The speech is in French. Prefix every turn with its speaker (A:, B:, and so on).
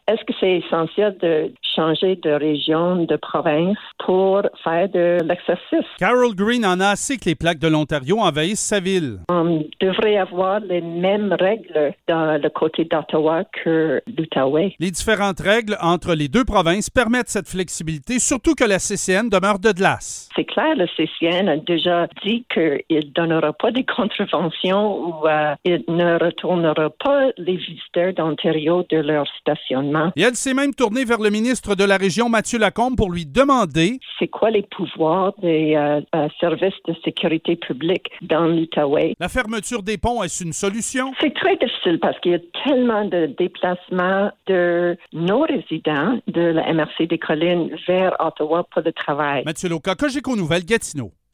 A: Est-ce que c'est essentiel de changer de région, de province pour faire de l'exercice?
B: Carol Green en a assez que les plaques de l'Ontario envahissent sa ville.
A: On devrait avoir les mêmes règles dans le côté d'Ottawa que l'Outaouais.
B: Les différentes règles entre les deux provinces permettent cette flexibilité, surtout que la CCN demeure de glace.
A: C'est clair, le CCN a déjà dit qu'il ne donnera pas des contraventions ou il ne retournera pas les visiteurs d'Ontario de leur stationnement.
B: Et elle s'est même tournée vers le ministre de la Région, Mathieu Lacombe, pour lui demander
A: c'est quoi les pouvoirs des services de sécurité publique dans l'Outaouais.
B: La fermeture des ponts, est-ce une solution?
A: C'est très difficile parce qu'il y a tellement de déplacements de nos résidents de la MRC des Collines vers Ottawa pour le travail.
B: Mathieu Loca, Cogeco Nouvelles, Gatineau.